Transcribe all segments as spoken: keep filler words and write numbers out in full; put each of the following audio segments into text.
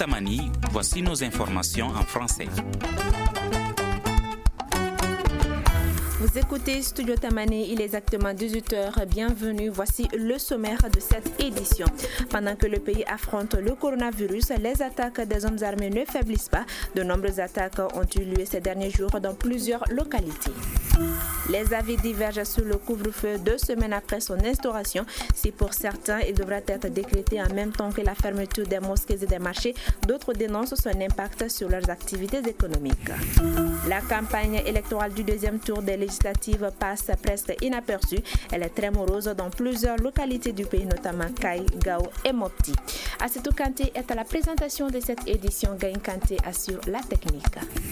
Tamani, voici nos informations en français. Vous écoutez Studio Tamani, il est exactement dix-huit heures. Bienvenue, voici le sommaire de cette édition. Pendant que le pays affronte le coronavirus, les attaques des hommes armés ne faiblissent pas. De nombreuses attaques ont eu lieu ces derniers jours dans plusieurs localités. Les avis divergent sur le couvre-feu deux semaines après son instauration. Si pour certains, il devra être décrété en même temps que la fermeture des mosquées et des marchés, d'autres dénoncent son impact sur leurs activités économiques. La campagne électorale du deuxième tour des législatives passe presque inaperçue. Elle est très morose dans plusieurs localités du pays, notamment Kay, Gao et Mopti. Assetou Kanté est à la présentation de cette édition. Gaïn Kanté assure la technique.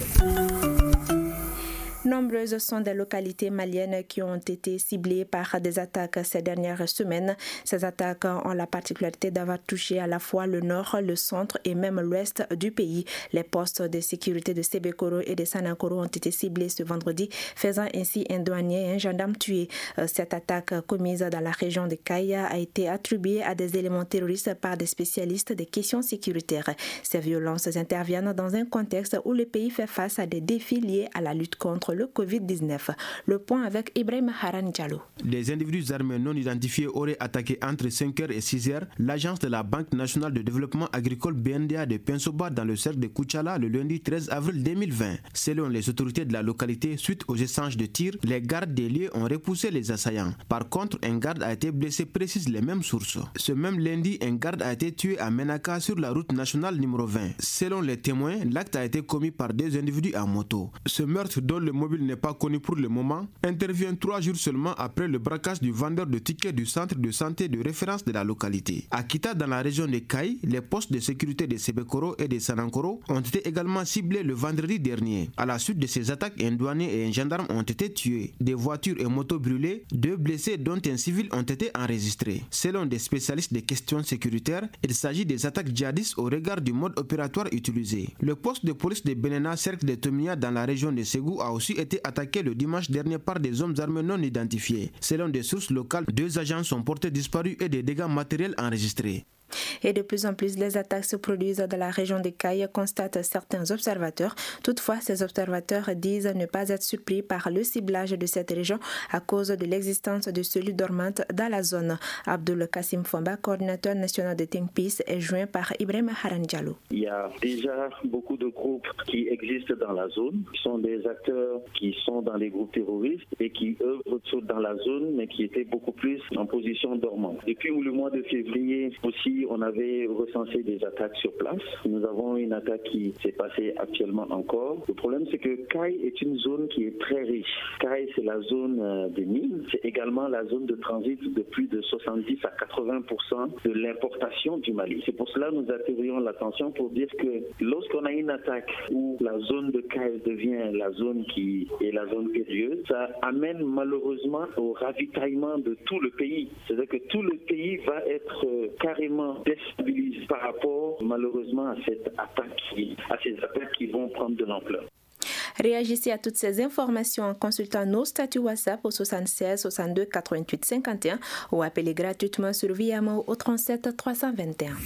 Nombreuses sont des localités maliennes qui ont été ciblées par des attaques ces dernières semaines. Ces attaques ont la particularité d'avoir touché à la fois le nord, le centre et même l'ouest du pays. Les postes de sécurité de Sebekoro et de Sanankoro ont été ciblés ce vendredi, faisant ainsi un douanier et un gendarme tués. Cette attaque commise dans la région de Kaya a été attribuée à des éléments terroristes par des spécialistes des questions sécuritaires. Ces violences interviennent dans un contexte où le pays fait face à des défis liés à la lutte contre le covid dix-neuf. Le point avec Ibrahim Haran Diallo. Des individus armés non identifiés auraient attaqué entre cinq heures et six heures l'agence de la Banque nationale de développement agricole B N D A de Pensoba dans le cercle de Kouchala le lundi treize avril deux mille vingt. Selon les autorités de la localité, suite aux échanges de tirs, les gardes des lieux ont repoussé les assaillants. Par contre, un garde a été blessé, précisent les mêmes sources. Ce même lundi, un garde a été tué à Menaka sur la route nationale numéro vingt. Selon les témoins, l'acte a été commis par deux individus à moto. Ce meurtre, dont le mobile n'est pas connu pour le moment, intervient trois jours seulement après le braquage du vendeur de tickets du centre de santé de référence de la localité. À Kita, dans la région de Kay, les postes de sécurité de Sebekoro et de Sanankoro ont été également ciblés le vendredi dernier. À la suite de ces attaques, un douanier et un gendarme ont été tués. Des voitures et motos brûlées, deux blessés dont un civil ont été enregistrés. Selon des spécialistes des questions sécuritaires, il s'agit des attaques djihadistes au regard du mode opératoire utilisé. Le poste de police de Benena, cercle de Tomia dans la région de Ségou, a aussi été attaqué le dimanche dernier par des hommes armés non identifiés. Selon des sources locales, deux agents sont portés disparus et des dégâts matériels enregistrés. Et de plus en plus, les attaques se produisent dans la région de Kay, constatent certains observateurs. Toutefois, ces observateurs disent ne pas être surpris par le ciblage de cette région à cause de l'existence de cellules dormantes dans la zone. Abdul Kassim Fomba, coordinateur national de Think Peace, est joint par Ibrahim Haran Diallo. Il y a déjà beaucoup de groupes qui existent dans la zone, qui sont des acteurs qui sont dans les groupes terroristes et qui œuvrent dans la zone, mais qui étaient beaucoup plus en position dormante. Depuis le mois de février aussi, on avait recensé des attaques sur place. Nous avons une attaque qui s'est passée actuellement encore. Le problème, c'est que Kay est une zone qui est très riche. Kay, c'est la zone des mines. C'est également la zone de transit de plus de soixante-dix à quatre-vingts pour cent de l'importation du Mali. C'est pour cela que nous attirions l'attention pour dire que lorsqu'on a une attaque où la zone de Kay devient la zone qui est la zone périlleuse, ça amène malheureusement au ravitaillement de tout le pays. C'est-à-dire que tout le pays va être carrément déstabilisé par rapport malheureusement à cette attaque qui, à ces attaques qui vont prendre de l'ampleur. Réagissez à toutes ces informations en consultant nos statuts WhatsApp au soixante-seize soixante-deux quatre-vingt-huit cinquante et un ou appelez gratuitement sur Viamo au trente-sept trois cent vingt et un.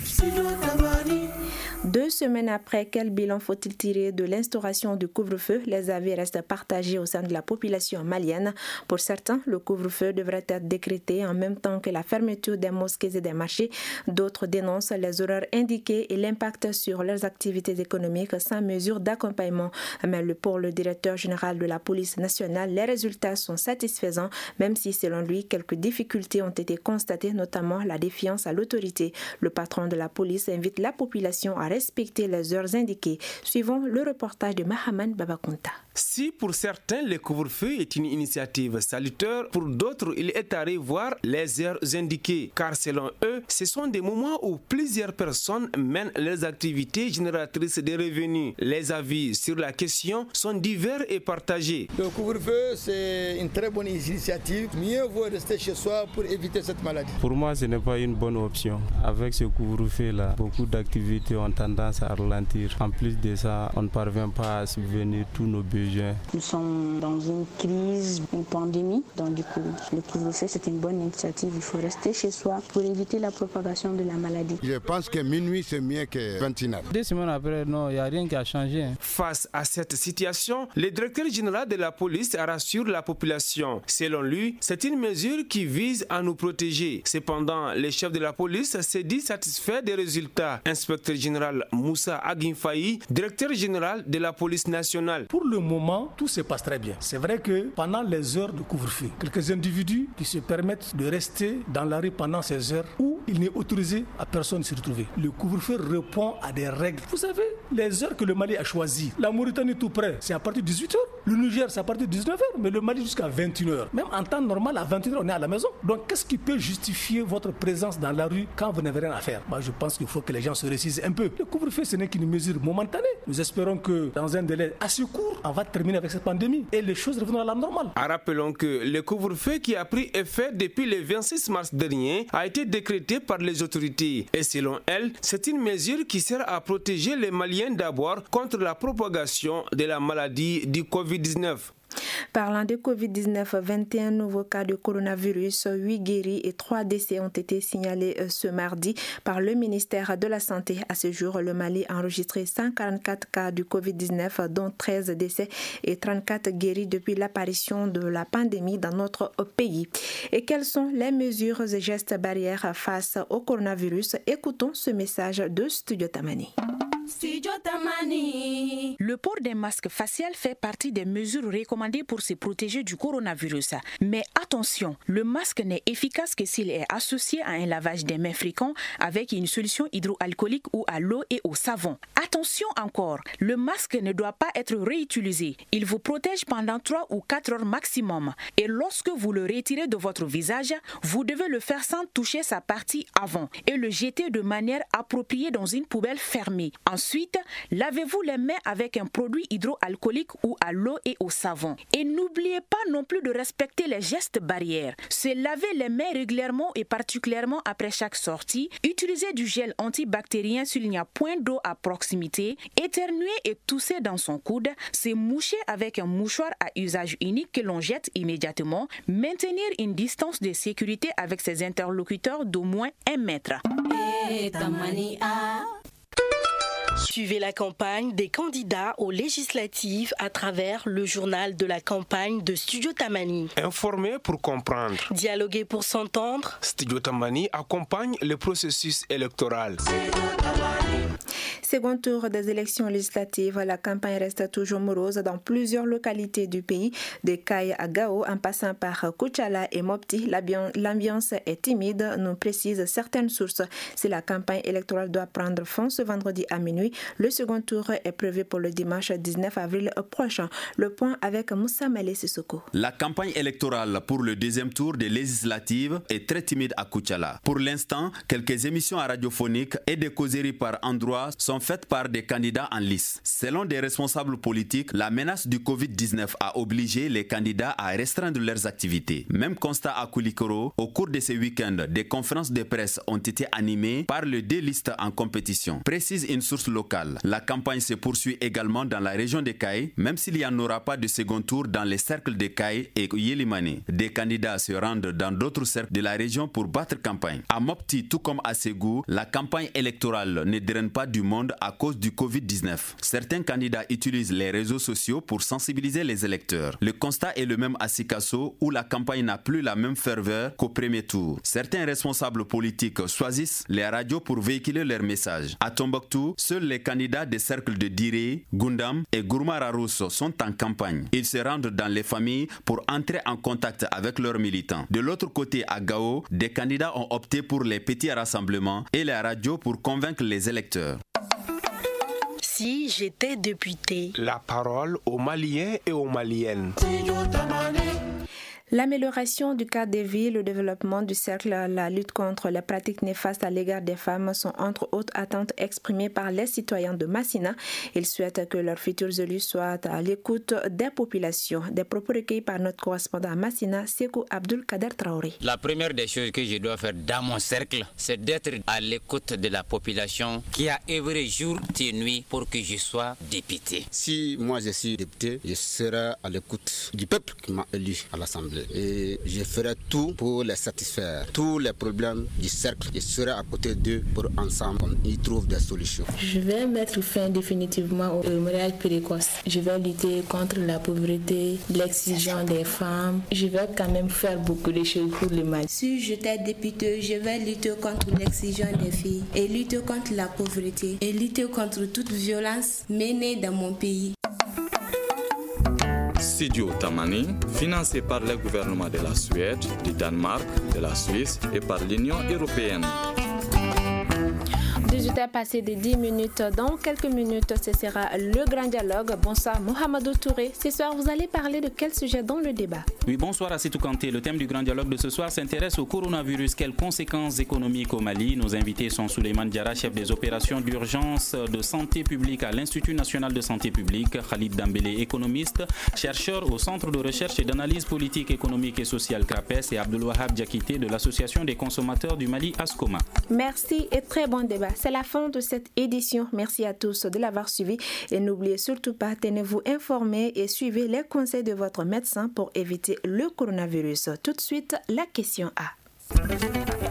Deux semaines après, quel bilan faut-il tirer de l'instauration du couvre-feu? Les avis restent partagés au sein de la population malienne. Pour certains, le couvre-feu devrait être décrété en même temps que la fermeture des mosquées et des marchés. D'autres dénoncent les horaires indiqués et l'impact sur leurs activités économiques sans mesure d'accompagnement. Mais pour le directeur général de la police nationale, les résultats sont satisfaisants, même si selon lui, quelques difficultés ont été constatées, notamment la défiance à l'autorité. Le patron de la police invite la population à respecter les heures indiquées. Suivons le reportage de Mahaman Babakunta. Si pour certains, le couvre-feu est une initiative salutaire, pour d'autres, il est à revoir les heures indiquées, car selon eux, ce sont des moments où plusieurs personnes mènent leurs activités génératrices de revenus. Les avis sur la question sont divers et partagés. Le couvre-feu, c'est une très bonne initiative. Mieux vaut rester chez soi pour éviter cette maladie. Pour moi, ce n'est pas une bonne option. Avec ce couvre-feu-là, beaucoup d'activités ont tendance à ralentir. En plus de ça, on ne parvient pas à subvenir tous nos besoins. Nous sommes dans une crise, une pandémie. Donc du coup, le couvre-feu, c'est une bonne initiative. Il faut rester chez soi pour éviter la propagation de la maladie. Je pense que minuit, c'est mieux que vingt et une heures. Deux semaines après, non, il n'y a rien qui a changé. Face à cette situation, le directeur général de la police rassure la population. Selon lui, c'est une mesure qui vise à nous protéger. Cependant, le chef de la police s'est dit satisfait des résultats. Inspecteur général Moussa Aguinfaï, directeur général de la police nationale. Pour le moment, tout se passe très bien. C'est vrai que pendant les heures de couvre-feu, quelques individus qui se permettent de rester dans la rue pendant ces heures où il n'est autorisé à personne de se retrouver. Le couvre-feu répond à des règles. Vous savez, les heures que le Mali a choisies, la Mauritanie tout près, c'est à partir de dix-huit heures. Le Niger, c'est à partir de dix-neuf heures. Mais le Mali jusqu'à vingt et une heures. Même en temps normal, à vingt et une heures, on est à la maison. Donc, qu'est-ce qui peut justifier votre présence dans la rue quand vous n'avez rien à faire? Moi, je pense qu'il faut que les gens se récisent un peu. Le couvre-feu, ce n'est qu'une mesure momentanée. Nous espérons que dans un délai assez court, on va terminer avec cette pandémie et les choses reviendront à la normale. Rappelons que le couvre-feu qui a pris effet depuis le vingt-six mars dernier a été décrété par les autorités. Et selon elle, c'est une mesure qui sert à protéger les Maliens d'abord contre la propagation de la maladie du covid dix-neuf. Parlant de covid dix-neuf, vingt et un nouveaux cas de coronavirus, huit guéris et trois décès ont été signalés ce mardi par le ministère de la Santé. À ce jour, le Mali a enregistré cent quarante-quatre cas du covid dix-neuf, dont treize décès et trente-quatre guéris depuis l'apparition de la pandémie dans notre pays. Et quelles sont les mesures et gestes barrières face au coronavirus? Écoutons ce message de Studio Tamani. Studio Tamani. Le port d'un masque facial fait partie des mesures recommandées pour se protéger du coronavirus. Mais attention, le masque n'est efficace que s'il est associé à un lavage des mains fréquent avec une solution hydroalcoolique ou à l'eau et au savon. Attention encore, le masque ne doit pas être réutilisé. Il vous protège pendant trois ou quatre heures maximum. Et lorsque vous le retirez de votre visage, vous devez le faire sans toucher sa partie avant et le jeter de manière appropriée dans une poubelle fermée. Ensuite, lavez-vous les mains avec un produit hydroalcoolique ou à l'eau et au savon. Et n'oubliez pas non plus de respecter les gestes barrières. Se laver les mains régulièrement et particulièrement après chaque sortie. Utiliser du gel antibactérien s'il n'y a point d'eau à proximité. Éternuer et tousser dans son coude. Se moucher avec un mouchoir à usage unique que l'on jette immédiatement. Maintenir une distance de sécurité avec ses interlocuteurs d'au moins un mètre. Hey, Suivez la campagne des candidats aux législatives à travers le journal de la campagne de Studio Tamani. Informer pour comprendre. Dialoguer pour s'entendre. Studio Tamani accompagne le processus électoral. Second tour des élections législatives, la campagne reste toujours morose dans plusieurs localités du pays, de Kaya à Gao en passant par Koutiala et Mopti. L'ambiance est timide, nous précisent certaines sources. Si la campagne électorale doit prendre fin ce vendredi à minuit, le second tour est prévu pour le dimanche dix-neuf avril prochain. Le point avec Moussa Malé Sissoko. La campagne électorale pour le deuxième tour des législatives est très timide à Koutiala. Pour l'instant, quelques émissions radiophoniques et des causeries par endroits sont faites par des candidats en lice. Selon des responsables politiques, la menace du covid dix-neuf a obligé les candidats à restreindre leurs activités. Même constat à Koulikoro, au cours de ces week-ends, des conférences de presse ont été animées par le deux listes en compétition. Précise une source locale. La campagne se poursuit également dans la région de Kaye, même s'il n'y en aura pas de second tour dans les cercles de Kaye et Yelimane. Des candidats se rendent dans d'autres cercles de la région pour battre campagne. À Mopti, tout comme à Ségou, la campagne électorale ne draine pas du monde à cause du covid dix-neuf. Certains candidats utilisent les réseaux sociaux pour sensibiliser les électeurs. Le constat est le même à Sikasso, où la campagne n'a plus la même ferveur qu'au premier tour. Certains responsables politiques choisissent les radios pour véhiculer leurs messages. À Tombouctou, seuls les candidats des cercles de Diré, Gundam et Gourmararousse sont en campagne. Ils se rendent dans les familles pour entrer en contact avec leurs militants. De l'autre côté, à Gao, des candidats ont opté pour les petits rassemblements et les radios pour convaincre les électeurs. Si j'étais député. La parole aux Maliens et aux Maliennes. L'amélioration du cadre de vie, le développement du cercle, la lutte contre les pratiques néfastes à l'égard des femmes sont entre autres attentes exprimées par les citoyens de Massina. Ils souhaitent que leurs futurs élus soient à l'écoute des populations. Des propos recueillis par notre correspondant à Massina, Sekou Abdul Kader Traoré. La première des choses que je dois faire dans mon cercle, c'est d'être à l'écoute de la population qui a œuvré jour et nuit pour que je sois député. Si moi je suis député, je serai à l'écoute du peuple qui m'a élu à l'Assemblée. Et je ferai tout pour les satisfaire. Tous les problèmes du cercle, je serai à côté d'eux pour ensemble y trouver des solutions. Je vais mettre fin définitivement au mariage précoce. Je vais lutter contre la pauvreté, l'excision des femmes. Je vais quand même faire beaucoup de choses pour le mariage. Si j'étais député, je vais lutter contre l'excision des filles et lutter contre la pauvreté et lutter contre toute violence menée dans mon pays. Studio Tamani, financé par le gouvernement de la Suède, du Danemark, de la Suisse et par l'Union européenne. dix-huit heures passées de dix minutes. Dans quelques minutes, ce sera le grand dialogue. Bonsoir Mohamedou Touré. Ce soir, vous allez parler de quel sujet dans le débat? Oui, bonsoir à Sitou Kanté. Le thème du grand dialogue de ce soir s'intéresse au coronavirus. Quelles conséquences économiques au Mali? Nos invités sont Souleymane Diarra, chef des opérations d'urgence de santé publique à l'Institut national de santé publique, Khalid Dambélé, économiste, chercheur au Centre de recherche et d'analyse politique, économique et sociale CRAPES, et Abdelwahab Diakité de l'Association des consommateurs du Mali, ASCOMA. Merci et très bon débat. C'est la fin de cette édition. Merci à tous de l'avoir suivi et n'oubliez surtout pas, tenez-vous informés et suivez les conseils de votre médecin pour éviter le coronavirus. Tout de suite, la question A.